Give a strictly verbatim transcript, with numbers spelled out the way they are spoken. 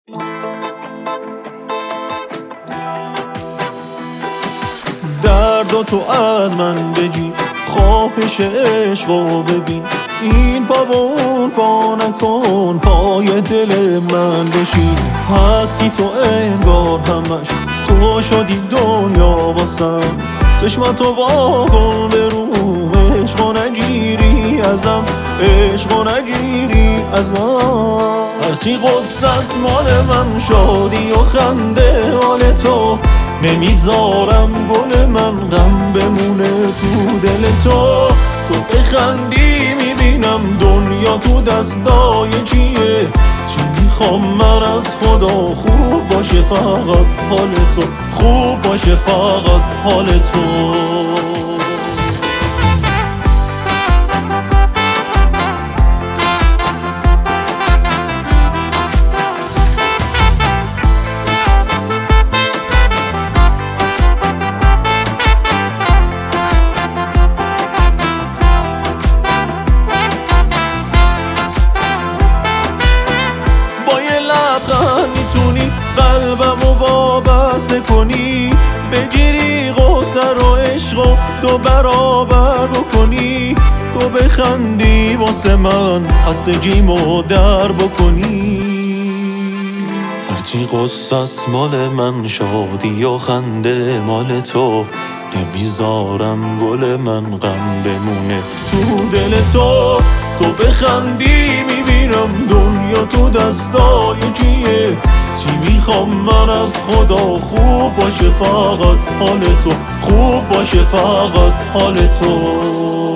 درد تو از من بگیر، خواهش عشقو ببین، این پا و اون پا نکن، پای دل من بشین. هستی تو انگار همش تو شدی دنیا واسم، چشماتو وا کن به روم، عشقو نگیری ازم، عشقو نگیری ازم. هرچی غصه است مال من، شادی و خنده حال تو، نمیذارم گل من غم بمونه تو دل تو. تو بخندی میبینم دنیا تو دستای چیه، چی میخوام من از خدا؟ خوب باشه فقط حال تو، خوب باشه فقط حال تو. میتونی قلبمو وابسته کنی، بگیری غصه رو عشقو دو برابر بکنی. تو بخندی واسه من خستگیمو در بکنی. هرچی غصه است مال من، شادی و خنده مال تو، نمیذارم گل من غم بمونه تو دل تو. تو بخندی میبینم دنیا تو دستای چیه، چی میخوام من از خدا؟ خوب باشه فقط حال تو، خوب باشه فقط حال تو.